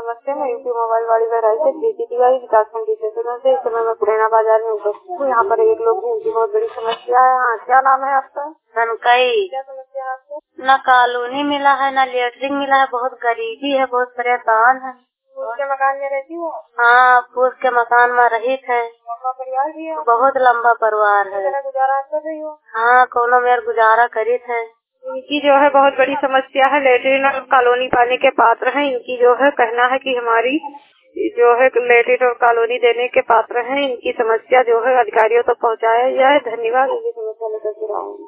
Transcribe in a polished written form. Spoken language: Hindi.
नमस्ते, मैं यूपी मोबाइल वाली बहराइच से प्रीति तिवारी विकासखंड से इस समय मैं पुराना बाजार में उपस्थित हूँ। यहाँ पर एक लोग की उनकी बहुत बड़ी समस्या है। हाँ, क्या नाम है आपका? कनकई। क्या समस्या है आपको? न कॉलोनी मिला है, न लेटरिन मिला है, बहुत गरीबी है, बहुत परेशान है। फूस के मकान में रहती हो? हाँ, फूस के मकान में रही थे। लंबा परिवार भी है? बहुत लंबा परिवार है। गुजारा कर रही हो? हाँ, कोनो मेर गुजारा करी थे। इनकी जो है बहुत बड़ी समस्या है, लेटरिन और कॉलोनी पाने के पात्र हैं। इनकी जो है कहना है कि हमारी जो है लेटरिन और कॉलोनी देने के पात्र हैं। इनकी समस्या जो है अधिकारियों तक पहुँचाया जाए। धन्यवाद। इनकी समस्या लेकर के आऊंगी।